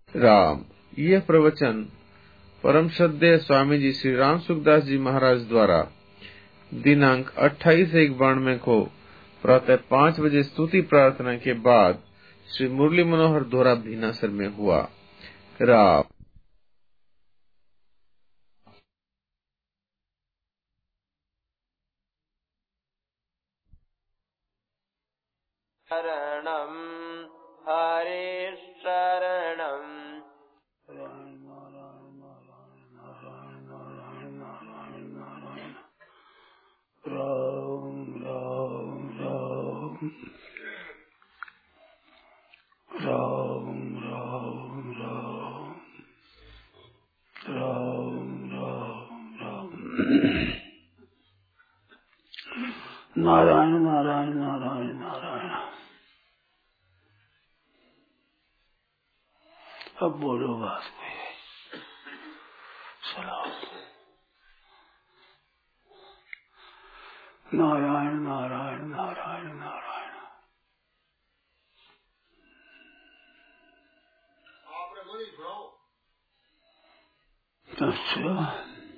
राम। यह प्रवचन परम श्रद्धेय स्वामी जी श्री राम सुखदास जी महाराज द्वारा दिनांक 28/1/92 को प्रातः 5 बजे स्तुति प्रार्थना के बाद श्री मुरली मनोहर धोरा भीनासर में हुआ। राम। शरणं हरे शरणं राम राम राम राम राम राम राम राम राम नारायण नारायण नारायण नारायण। अब बोलो बात कोई। चलो नारायण नारायण नारायण नारायण। अच्छा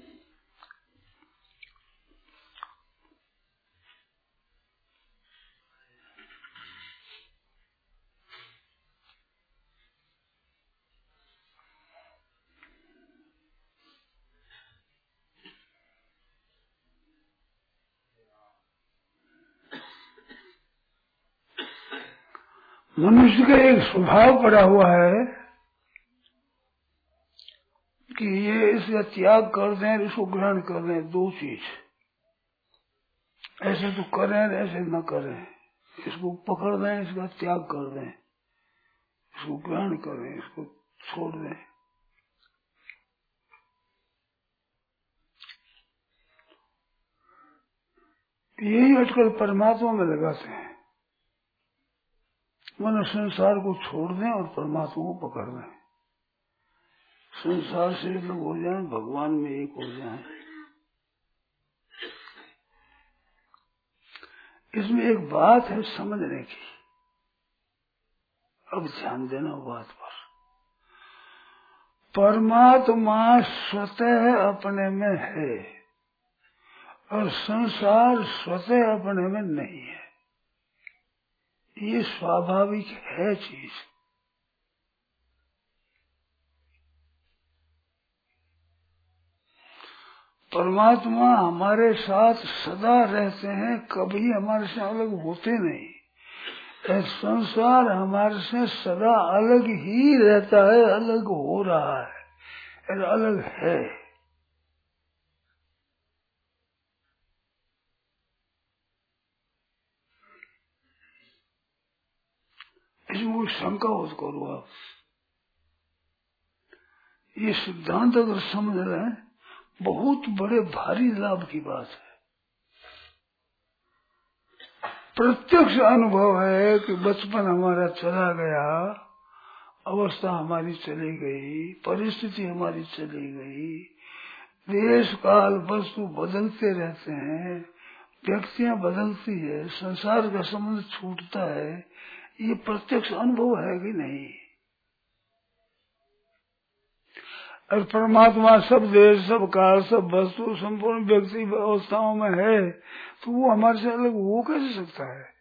मनुष्य का एक स्वभाव पड़ा हुआ है कि ये इसका त्याग कर दें, इसको ग्रहण कर दें। दो चीज, ऐसे तो करें ऐसे न करें। इसको पकड़ दें, इसका त्याग कर दें, इसको ग्रहण करें, इसको छोड़ दें। यही अटकल परमात्मा में लगाते हैं। मनुष्य संसार को छोड़ दें और परमात्मा को पकड़ लें। संसार से लोग हो जाएं, भगवान में एक हो जाएं। इसमें एक बात है समझने की। अब ध्यान देना बात पर। परमात्मा स्वतः अपने में है और संसार स्वतः अपने में नहीं है। ये स्वाभाविक है चीज। परमात्मा हमारे साथ सदा रहते हैं, कभी हमारे से अलग होते नहीं। संसार हमारे से सदा अलग ही रहता है, अलग हो रहा है, अलग है। इसमें कोई शंका हो तो करो आप। ये सिद्धांत अगर समझ लें, बहुत बड़े भारी लाभ की बात है। प्रत्यक्ष अनुभव है कि बचपन हमारा चला गया, अवस्था हमारी चली गई, परिस्थिति हमारी चली गई, देश काल वस्तु बदलते रहते हैं, व्यक्तियां बदलती है, संसार का संबंध छूटता है। ये प्रत्यक्ष अनुभव है कि नहीं? और परमात्मा सब देश, सब काल, सब वस्तु, संपूर्ण व्यक्ति अवस्थाओं में है, तो वो हमारे से अलग हो कैसे सकता है?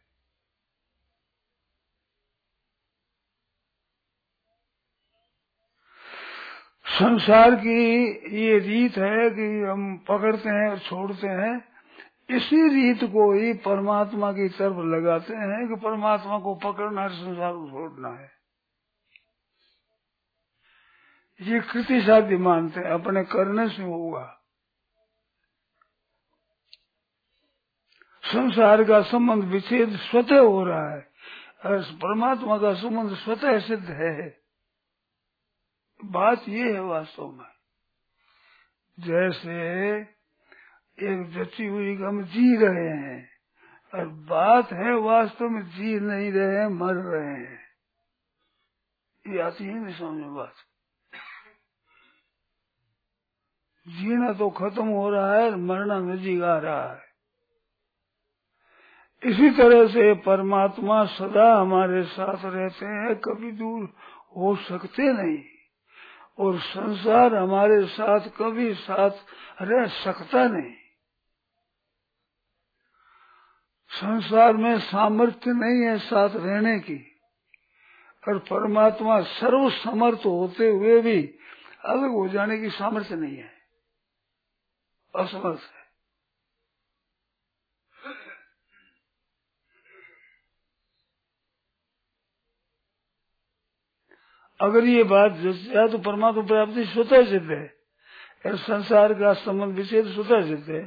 संसार की ये रीत है कि हम पकड़ते हैं और छोड़ते हैं। इसी रीत को ही परमात्मा की तरफ लगाते हैं कि परमात्मा को पकड़ना है, संसार को छोड़ना है। ये कृति साध्य मानते हैं, अपने करने से होगा। संसार का संबंध विच्छेद स्वतः हो रहा है और परमात्मा का संबंध स्वतः सिद्ध है। बात ये है वास्तव में, जैसे एक जची हुई का हम जी रहे हैं और बात है वास्तव में जी नहीं रहे हैं, मर रहे हैं। ये आती है नहीं समझ में बात। जीना तो खत्म हो रहा है, मरना नजीक आ रहा है। इसी तरह से परमात्मा सदा हमारे साथ रहते हैं, कभी दूर हो सकते नहीं। और संसार हमारे साथ कभी साथ रह सकता नहीं। संसार में सामर्थ्य नहीं है साथ रहने की, और परमात्मा सर्व समर्थ होते हुए भी अलग हो जाने की सामर्थ्य नहीं है, असमर्थ है। अगर ये बात या तो परमात्मा प्राप्ति स्वतः सिद्ध है और संसार का संबंध विच्छेद स्वतः सिद्ध है।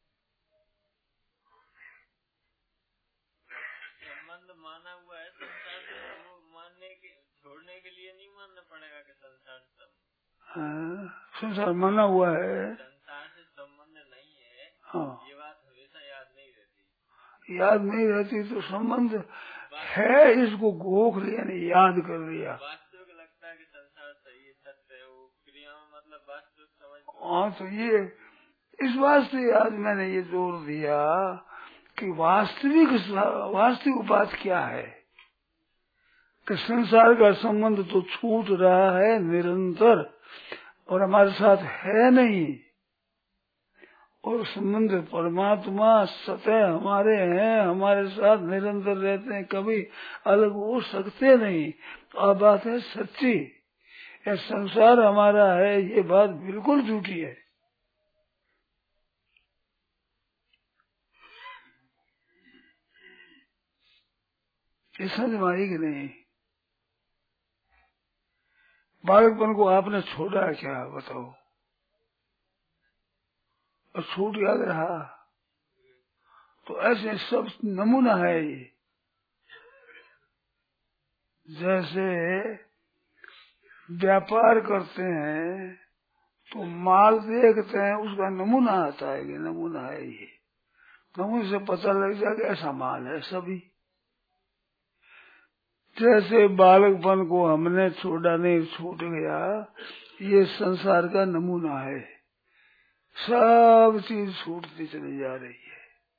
संबंध माना हुआ है संसार से, वो मानने के छोड़ने के लिए नहीं मानना पड़ेगा कि संसार संसार माना हुआ है, संसार से संबंध नहीं है। हाँ, ये बात हमेशा याद नहीं रहती। याद नहीं रहती तो संबंध है, इसको गोख लिया नहीं, याद कर लिया। वास्तविक लगता है कि संसार सही सत्य है, वो क्रिया में मतलब वास्तविक समझ। हाँ, तो ये इस वास्ते आज मैंने ये जोर दिया कि वास्तविक बात क्या है कि संसार का संबंध तो छूट रहा है निरंतर और हमारे साथ है नहीं, और संबंध परमात्मा सतह हमारे हैं, हमारे साथ निरंतर रहते हैं, कभी अलग हो सकते नहीं। तो अब बात है सच्ची, ये संसार हमारा है, ये बात बिल्कुल झूठी है। ये समझ में आई कि नहीं? बालकपन को आपने छोड़ा क्या बताओ, और छूट याद रहा? तो ऐसे सब नमूना है ये। जैसे व्यापार करते हैं तो माल देखते हैं, उसका नमूना आता है कि नमूना है ये, नमूने से पता लग जाएगा ऐसा माल है सभी। जैसे बालकपन को हमने छोड़ा नहीं, छूट गया, ये संसार का नमूना है, सब चीज छूटती चली जा रही है।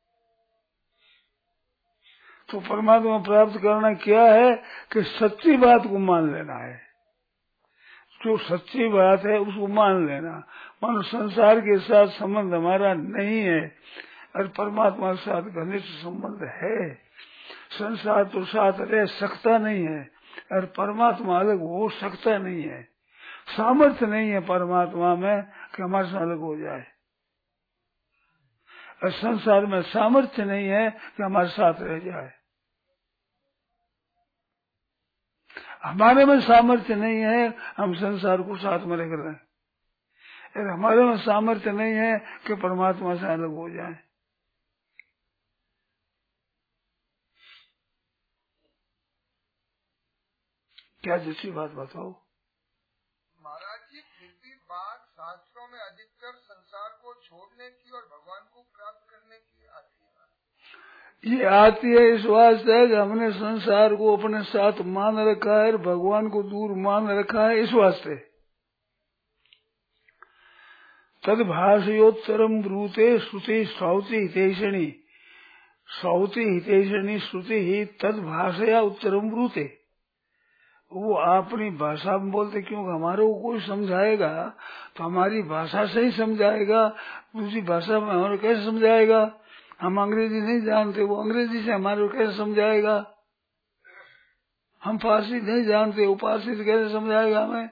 तो परमात्मा प्राप्त करना क्या है कि सच्ची बात को मान लेना है, जो सच्ची बात है उसको मान लेना। मानो संसार के साथ संबंध हमारा नहीं है और परमात्मा के साथ घनिष्ठ संबंध है। संसार तो साथ रह सकता नहीं है और परमात्मा अलग हो सकता नहीं है, सामर्थ्य नहीं है परमात्मा में कि हमारे से अलग हो जाए, और संसार में सामर्थ्य नहीं है कि हमारे साथ रह जाए। हमारे में सामर्थ्य नहीं है हम संसार को साथ में रख रहे हैं, और हमारे में सामर्थ्य नहीं है कि परमात्मा से अलग हो जाए। क्या जैसी बात बताओ महाराज जी? फिर भी बात शास्त्रों में अधिकतर संसार को छोड़ने की और भगवान को प्राप्त करने की आती है। ये आती है इस वास्ते कि हमने संसार को अपने साथ मान रखा है, भगवान को दूर मान रखा है, इस वास्ते। तद भाषयोत्तरम ब्रूते श्रुति श्रौति हितेषणी, श्रौति हितेषणी श्रुति ही तद भाषया उत्तरम ब्रूते। वो अपनी भाषा में बोलते, क्योंकि हमारे को कोई समझाएगा तो हमारी भाषा से ही समझाएगा, दूसरी भाषा में हमारे कैसे समझाएगा? हम अंग्रेजी नहीं जानते, वो अंग्रेजी से हमारे को कैसे समझाएगा? हम फारसी नहीं जानते, वो फारसी से कैसे समझाएगा हमें?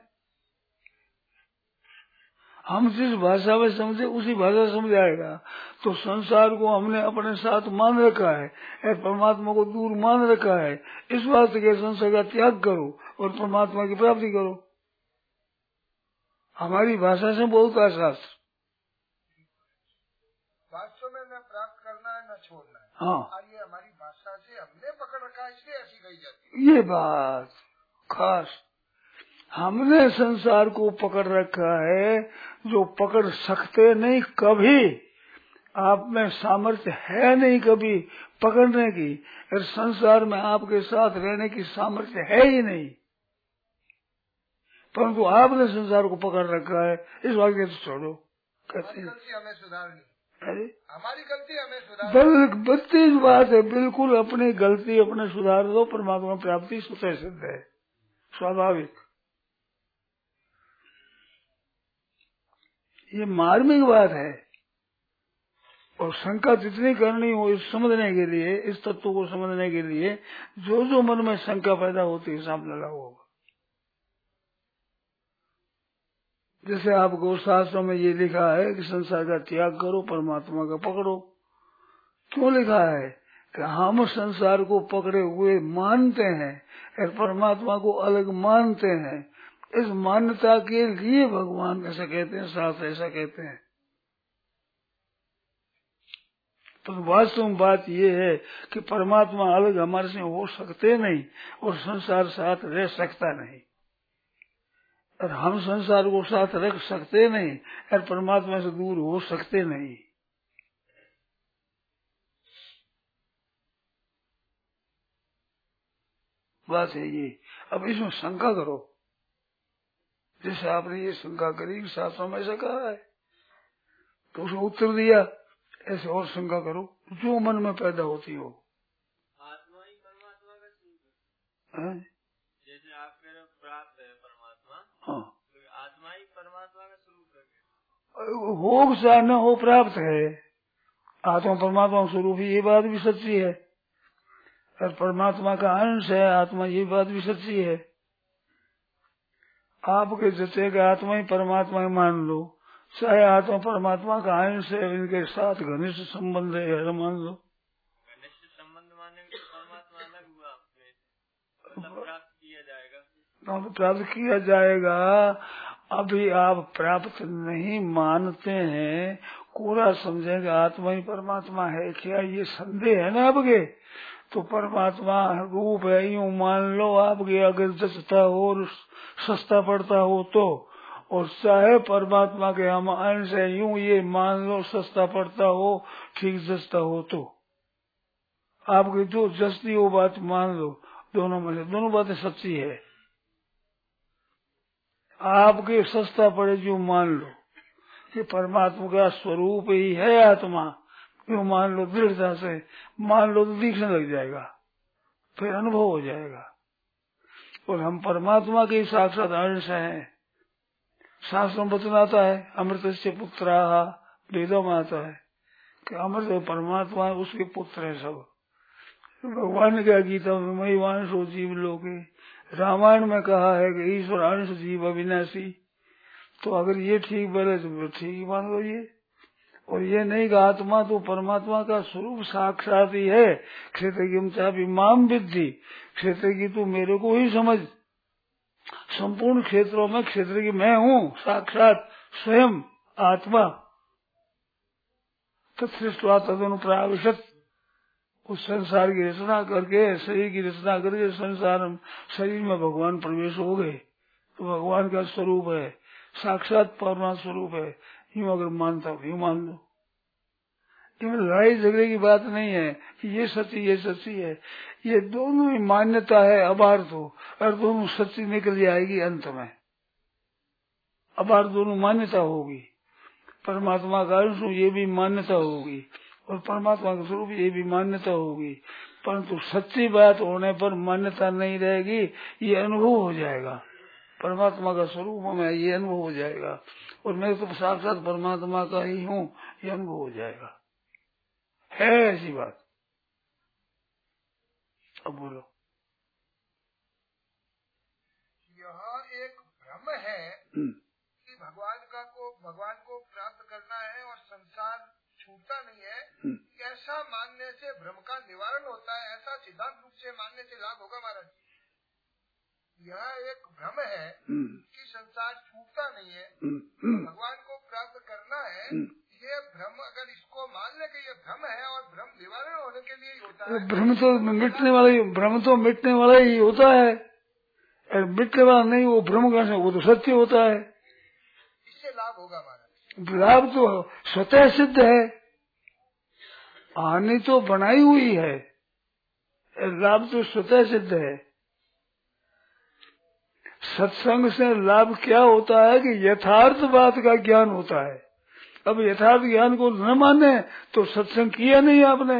हम जिस भाषा में समझे उसी भाषा समझाएगा। तो संसार को हमने अपने साथ मान रखा है, परमात्मा को दूर मान रखा है, इस बात के संसार का त्याग करो और परमात्मा की प्राप्ति करो। हमारी भाषा से बोलता है शास्त्र। वास्तव में न प्राप्त करना है न छोड़ना है। हाँ, और ये हमारी भाषा से हमने पकड़ रखा है, इसलिए ऐसी कही जाती है। ये बात खास, हमने संसार को पकड़ रखा है, जो पकड़ सकते नहीं कभी। आप में सामर्थ्य है नहीं कभी पकड़ने की, और संसार में आपके साथ रहने की सामर्थ्य है ही नहीं, परंतु आपने संसार को पकड़ रखा है, इस वाक्य से छोड़ो। कहते हैं गलती हमें सुधारनी, अरे हमारी गलती हमें सुधारनी। बत्तीस बात है, बिल्कुल अपनी गलती अपने सुधार दो, परमात्मा प्राप्ति स्वतः सिद्ध है, स्वाभाविक। ये मार्मिक बात है। और शंका जितनी करनी हो इस समझने के लिए, इस तत्व को समझने के लिए, जो जो मन में शंका पैदा होती है सामने लगा होगा। जैसे आपको शास्त्रों में ये लिखा है कि संसार का त्याग करो, परमात्मा का पकड़ो। क्यों लिखा है कि हम संसार को पकड़े हुए मानते हैं और परमात्मा को अलग मानते हैं। इस मान्यता के लिए भगवान ऐसा कहते हैं, शास्त्र ऐसा कहते हैं। तो वास्तव में बात ये है कि परमात्मा अलग हमारे से हो सकते नहीं और संसार साथ रह सकता नहीं, और हम संसार को साथ रख सकते नहीं और परमात्मा से दूर हो सकते नहीं। बात है ये। अब इसमें शंका करो, जैसे आपने ये शंका करी कि शास्त्रों में ऐसा कहा है, तो उसको उत्तर दिया। ऐसे और शंका करो जो मन में पैदा होती हो। आत्मा ही परमात्मा का स्वरूप है। जैसे आप कह रहे हो प्राप्त है परमात्मा, हाँ, तो आत्मा ही परमात्मा का स्वरूप है। हो चाहे न हो, प्राप्त है। आत्मा परमात्मा स्वरूप ही, ये बात भी सच्ची है। और परमात्मा का अंश है आत्मा, ये बात भी सच्ची है। आपके जैसे कि आत्मा ही परमात्मा ही मान लो, चाहे आत्मा परमात्मा का अंश है, इनके साथ घनिष्ठ संबंध है, मान लो। घनिष्ठ संबंध माने परमात्मा अलग हुआ, मतलब प्राप्त किया जाएगा। अब प्राप्त किया जाएगा। अभी आप प्राप्त नहीं मानते हैं, कोरा समझेंगे आत्मा ही परमात्मा है, क्या ये संदेह है ना आपके? तो परमात्मा रूप है यूं मान लो आपके, अगर जचता हो और सस्ता पड़ता हो तो, और चाहे परमात्मा के हम अंश है यूं ये मान लो, सस्ता पड़ता हो, ठीक जचता हो तो। आपकी जो जचती हो बात मान लो, दोनों में से दोनों बातें सच्ची है। आपके सस्ता पड़े जो मान लो कि परमात्मा का स्वरूप ही है आत्मा, यूं मान लो दृढ़ता से, मान लो तो दिखने लग जाएगा, फिर अनुभव हो जाएगा। और हम परमात्मा के साक्षात अंश हैं। शास्त्रों में वचन आता है अमृत से पुत्राः, वेदों में आता है कि अमृत परमात्मा उसके पुत्र है सब। भगवान ने क्या गीता में महिवांशो जीव लोके, रामायण में कहा है कि ईश्वर अंश जीव अविनाशी। तो अगर ये ठीक बोले तो ठीक मान लो ये, और ये नहीं कि आत्मा तो परमात्मा का स्वरूप साक्षात ही है। क्षेत्र की चापी माम विद्धि, क्षेत्र की तू मेरे को ही समझ। संपूर्ण क्षेत्रों में क्षेत्र की मैं हूँ, साक्षात स्वयं आत्मा। तत्सृष्टवा तदनुप्राविशत्, उस संसार की रचना करके, शरीर की रचना करके संसार शरीर में भगवान प्रवेश हो गए। तो भगवान का स्वरूप है, साक्षात परमात्मा स्वरूप है। यूं अगर मानता हो यूं मान लो। इसमें लड़ाई झगड़े की बात नहीं है कि ये सच्ची ये सच्ची है। ये दोनों ही मान्यता है अबार्थ हो, और दोनों सच्ची निकल जाएगी अंत में। अबार्थ दोनों मान्यता होगी, परमात्मा का अंश ये भी मान्यता होगी, और परमात्मा का स्वरूप ये भी मान्यता होगी। परंतु सच्ची बात होने पर मान्यता नहीं रहेगी, ये अनुभव हो जाएगा। परमात्मा का स्वरूप में ये अनुभव हो जाएगा, और मैं तो साक्षात परमात्मा का ही हूँ, ये अनुभव हो जाएगा। है ऐसी बात। अब बोलो। यह एक भ्रम है कि भगवान को प्राप्त करना है और संसार छूटता नहीं है। ऐसा मानने से भ्रम का निवारण होता है, ऐसा सिद्धांत रूप से मानने से लाभ होगा महाराज। यह एक भ्रम है कि संसार छूटता नहीं है, भगवान को प्राप्त करना है। ये भ्रम, अगर इसको मान ले कि ये भ्रम है और भ्रम निवारण होने के लिए होता है, भ्रम तो मिटने वाला ही, भ्रम तो मिटने वाला ही होता है। और मिटने वाला नहीं, वो भ्रम का वो तो सत्य होता है। इससे लाभ होगा महाराज। लाभ तो स्वतः सिद्ध है, हानि तो बनाई हुई है, लाभ तो स्वतः सिद्ध है। सत्संग से लाभ क्या होता है कि यथार्थ बात का ज्ञान होता है। अब यथार्थ ज्ञान को न माने तो सत्संग किया नहीं आपने।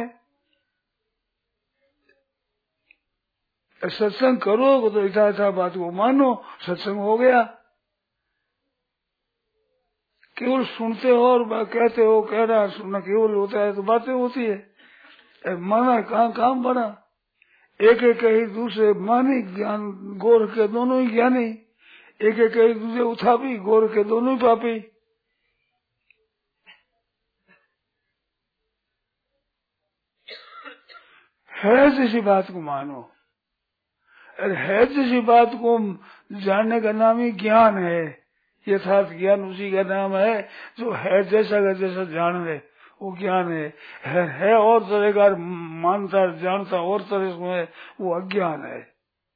सत्संग करो तो यथार्थ बात को मानो, सत्संग हो गया। केवल सुनते हो और कहते हो, कह रहा सुनना केवल होता है तो बातें होती है। माना कहाँ काम बना, एक एक कही दूसरे मानी, ज्ञान गोर के दोनों ही ज्ञानी, एक एक कही दूसरे उठापी, गोर के दोनों ही पापी। है जैसी बात को मानो, अरे है जैसी बात को जानने का नाम ही ज्ञान है। यथार्थ ज्ञान उसी का नाम है जो है जैसा का जैसा जान ले, वो ज्ञान है और तरह का मानता जानता और तरह से वो अज्ञान है।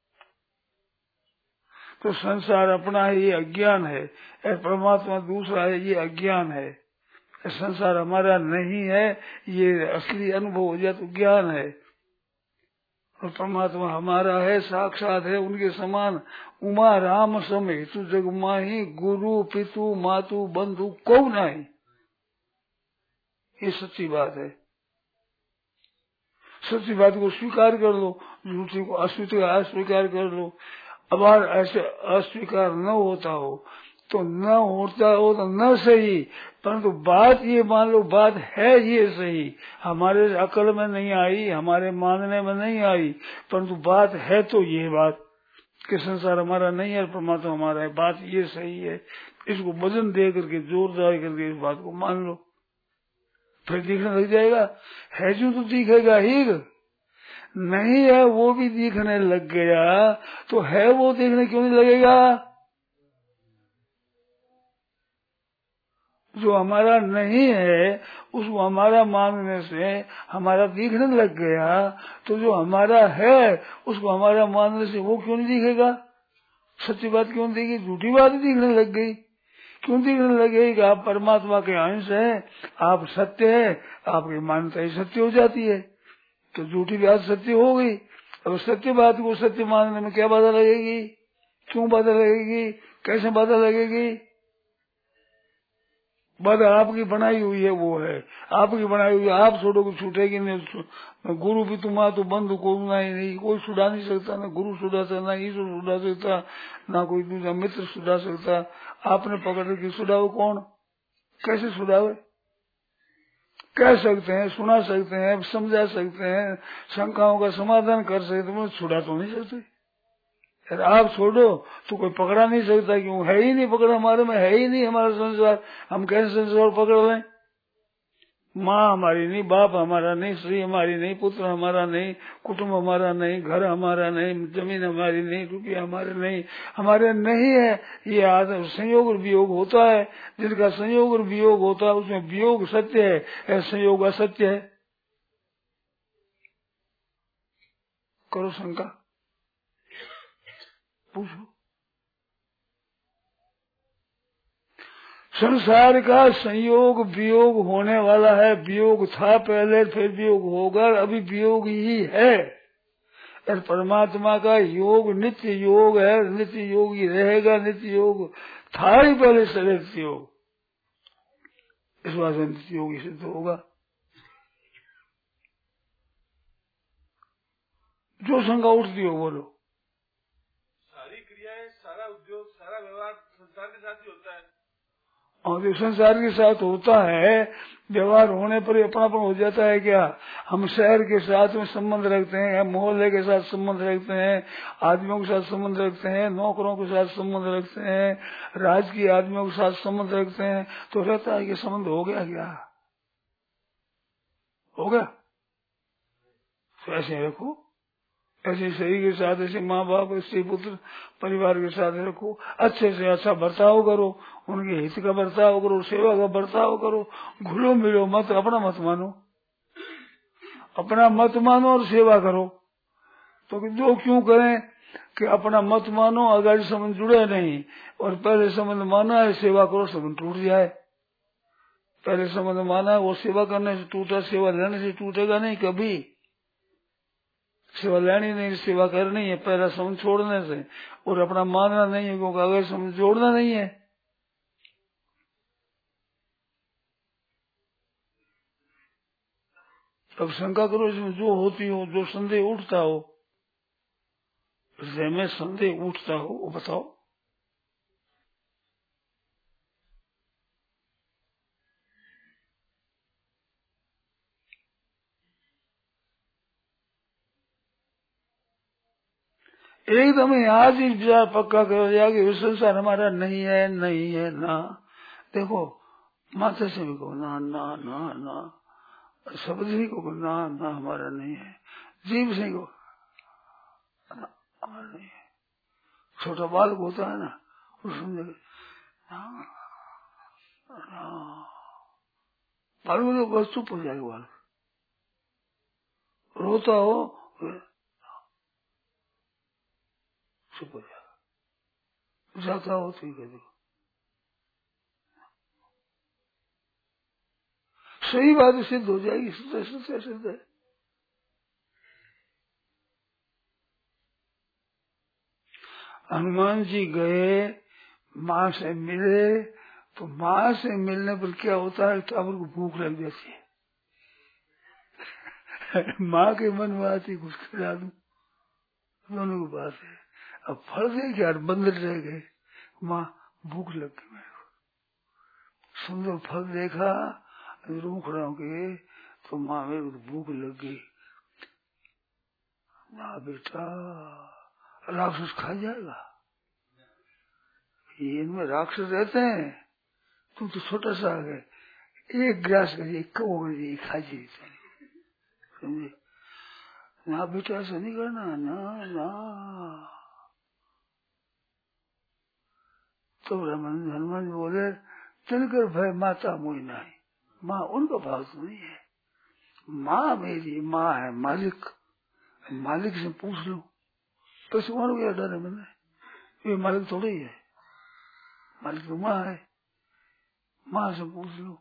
तो संसार अपना है ये अज्ञान है, परमात्मा दूसरा है ये अज्ञान है। संसार हमारा नहीं है ये असली अनुभव हो जाए तो ज्ञान है, और परमात्मा हमारा है, साक्षात है, उनके समान उमा राम समय तू जग माही, गुरु पितु मातु बंधु को नहीं। ये सच्ची बात है। सच्ची बात को स्वीकार कर लो, झूठी को अस्वीकार कर लो। अब ऐसे अस्वीकार न होता हो तो न होता हो तो न सही, परंतु बात ये मान लो बात है ये सही, हमारे अकल में नहीं आई, हमारे मानने में नहीं आई, परंतु बात है तो ये बात कि संसार हमारा नहीं है, परमात्मा हमारा है, बात ये सही है। इसको वजन दे करके जोरदार करके इस बात को मान लो, फिर दिखने लग जाएगा। है जो तो दिखेगा ही, नहीं है वो भी दिखने लग गया तो है वो दिखने क्यों नहीं लगेगा। जो हमारा नहीं है उसको हमारा मानने से हमारा दिखने लग गया, तो जो हमारा है उसको हमारा मानने से वो क्यों नहीं दिखेगा। सच्ची बात क्यों दिखेगी, झूठी बात दिखने लग गई। क्यों दिखने लगे कि आप परमात्मा के अंश हैं, आप सत्य है, आपकी मान्यता ही सत्य हो जाती है, तो झूठी बात सत्य हो गई। अब सत्य बात को सत्य मानने में क्या बाधा लगेगी, क्यों बाधा लगेगी, कैसे बाधा लगेगी। बाधा आपकी बनाई हुई है, वो है आपकी बनाई हुई है, आप छोड़ोगे छूटेगी नहीं। गुरु भी तुम्हारा तो बंधु को नहीं, कोई छुड़ा नहीं सकता, ना गुरु छुड़ा सकता, ना ईश्वर छुड़ा सकता, ना कोई दूसरा मित्र छुड़ा सकता। आपने पकड़ के छुड़ाओ कौन, कैसे छुड़ावे। कह सकते हैं, सुना सकते हैं, समझा सकते हैं, शंकाओं का समाधान कर सकते हैं, छुड़ा तो नहीं सकते। आप छोड़ो तो कोई पकड़ा नहीं सकता, क्यों है ही नहीं पकड़ा, हमारे में है ही नहीं हमारा संसार, हम कैसे संसार पकड़ लें। माँ हमारी नहीं, बाप हमारा नहीं, स्त्री हमारी नहीं, पुत्र हमारा नहीं, कुटुंब हमारा नहीं, घर हमारा नहीं, जमीन हमारी नहीं, रुपया हमारे नहीं, हमारे नहीं है। ये आदम संयोग और वियोग होता है, जिनका संयोग और वियोग होता है उसमें वियोग सत्य है, संयोग असत्य है। करो शंका, पूछो। संसार का संयोग वियोग होने वाला है, वियोग था पहले, फिर वियोग होगा, अभी वियोग ही है। और परमात्मा का योग नित्य योग है, नित्य योग ही रहेगा, नित्य योग था ही पहले से नित्य योग, इस बात से नित्य योग ही सिद्ध होगा। जो शंका उठती हो बोलो। सारी क्रियाएं, सारा उद्योग, सारा व्यवहार संसार के साथ ही होता है, और जो संसार के साथ होता है, व्यवहार होने पर अपनापन हो जाता है क्या। हम शहर के साथ में संबंध रखते हैं, मोहल्ले के साथ संबंध रखते हैं, आदमियों के साथ संबंध रखते हैं, नौकरों के साथ संबंध रखते हैं, राजकीय आदमियों के साथ संबंध रखते हैं, तो रहता है कि संबंध हो गया क्या, हो गया। तो ऐसे रखो, ऐसे शरीर के साथ, ऐसे माँ बाप, ऐसे पुत्र परिवार के साथ रखो, अच्छे से अच्छा बर्ताव करो, उनके हित का बर्ताव करो, सेवा का बर्ताव करो, घुलो मिलो मत, अपना मत मानो, अपना मत मानो और सेवा करो। तो जो क्यों करें कि अपना मत मानो, अगर संबंध जुड़े नहीं, और पहले संबंध माना है, सेवा करो, संबंध टूट जाए। पहले संबंध माना है, वो सेवा करने से टूटा, सेवा लेने से टूटेगा नहीं कभी। सेवा लेनी नहीं, सेवा करनी है पहला संबंध छोड़ने से, और अपना मानना नहीं है, क्योंकि अगर संबंध जोड़ना नहीं है। अब शंका करो इसमें जो होती हो, जो संदेह उठता हो, हृदय में संदेह उठता हो वो बताओ। एकदम आज ही विचार पक्का कर दिया कि ये संसार हमारा नहीं है, नहीं है ना। देखो माथे से भी कहो ना ना ना ना, शब्द ही को ना ना हमारा नहीं है, जीव से को हमारा नहीं है। छोटा बालक होता है ना, उसमें बालक बस चुप हो जाएगा, बालक रोता हो चुप हो जाएगा, जाता हो ठीक है। देखो सही बात सिद्ध हो जाएगी, सिद्ध है। हनुमान जी गए, माँ से मिले, तो माँ से मिलने पर क्या होता है, टावर को भूख लग जाती है। माँ के मन में आती कुछ खिला दूं, दोनों की बात है। अब फल दे क्या, बंदर रह गए, माँ भूख लग गई मेरे को, सुंदर फल देखा रूखड़ा के, तो माँ मेरे को भूख लग गई। माँ बेटा राक्षस खा जाएगा, ये इनमें राक्षस रहते हैं, तुम तो छोटा सा है, एक गिलास करिए खा जी, समझे ना बेटा, ऐसा नहीं करना ना ना। तो हनुमान जी बोले तिनकर भय माता मोई नहीं, माँ उनका भाव तो नहीं है, माँ मेरी माँ है, मालिक, मालिक से पूछ लो, पशुओं क्या डर है मैंने, ये मालिक थोड़ी है, मालिक तो माँ है, माँ से पूछ लो,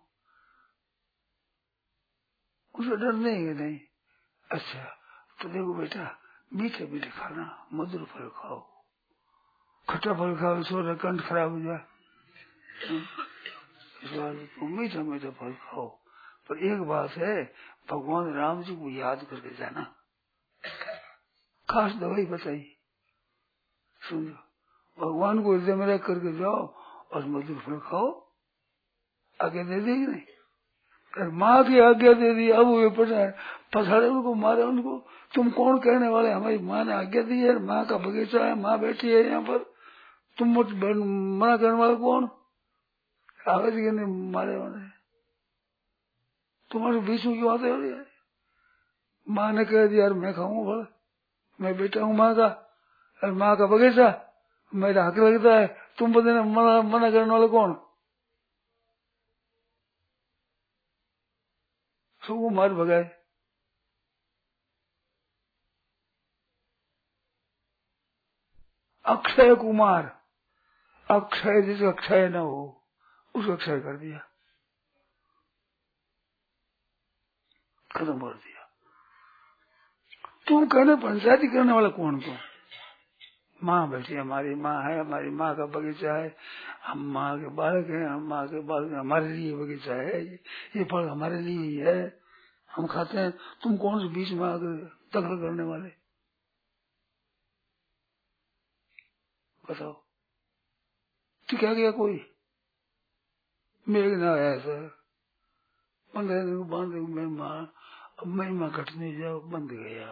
उसे डर नहीं है। नहीं अच्छा तो देखो बेटा, मीठे मीठे खाना, मधुर फल खाओ, खट्टा फल खाओ सो कंठ खराब हो जाए, इस बार तो मीठा मीठा फल खाओ। पर एक बात है, भगवान राम जी को याद करके जाना, खास दवाई बताई, सुनो, भगवान को हृदय में रख करके जाओ और मधुर फल खाओ, आगे दे देगी नहीं, माँ की आज्ञा दे दी, अब वे पसाड़े उनको, मारे उनको, तुम कौन कहने वाले, हमारी माँ ने आज्ञा दी है, माँ का बगीचा है, माँ बैठी है यहाँ पर, तुम मना करने वाले कौन, आवाज करने मारे वाले तुम्हारे बीच में क्यों आते हो यार। माँ ने कह दिया यार मैं खाऊंगा फल, मैं बेटा हूँ माँ का, और माँ का बगीचा मेरा हक लगता है, तुम बताना मना करने वाले कौन। सबको मार भगाए। अक्षय कुमार, अक्षय जिसे अक्षय न हो उसको अक्षय कर दिया, खत्म कर दिया। तुम कहने पंचायती करने वाला कौन को, माँ बैठी हमारी माँ है, हमारी माँ का बगीचा है, हम माँ के बालक हैं, हम माँ के बालक, हमारे लिए बगीचा है, ये फल हमारे लिए ही है, हम खाते हैं, तुम कौन से बीच में आकर दखल करने वाले, बताओ। तो क्या गया कोई मेघ ना आया सर, 15 दिन बांध मैं माँ, अब महिमा घटने जाओ, बंद गया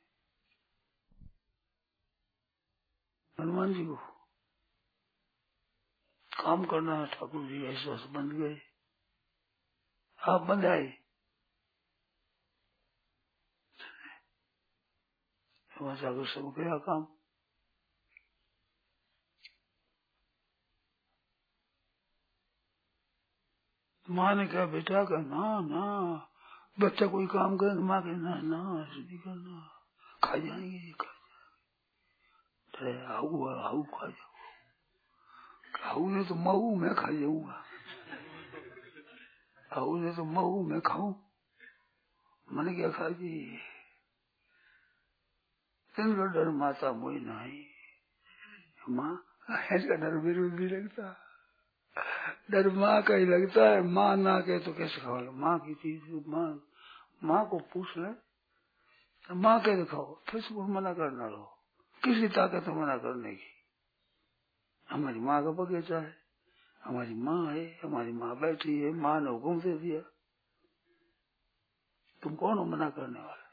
हनुमान जी को काम करना है, ठाकुर जी ऐसे वैसे बंद गए, आप बंद आए, वहां जाकर सब गया काम। माँ ने कहा बेटा का ना ना, बच्चा कोई काम करे, माँ के ना ना ऐसे नहीं करना, खा जाएंगे, हाउ खा जाओ, हाउ ने तो महू मैं खा जाऊंगा, हाउ ने तो महू मैं खाऊं, मैंने क्या खा जी, तिनका डर माता मोई नहीं, माँ इसका डर मेरे भी लगता, डर माँ का ही लगता है, माँ ना कहे तो कैसे खाओगे, माँ की चीज माँ को पूछ ले, माँ कह खाओ, फिर से मना करना लो, किसी ताकत मना करने की, हमारी माँ का बगीचा है, हमारी माँ है, हमारी माँ बैठी है, माँ ने हुक्म दे दिया, तुम कौन हो मना करने वाला।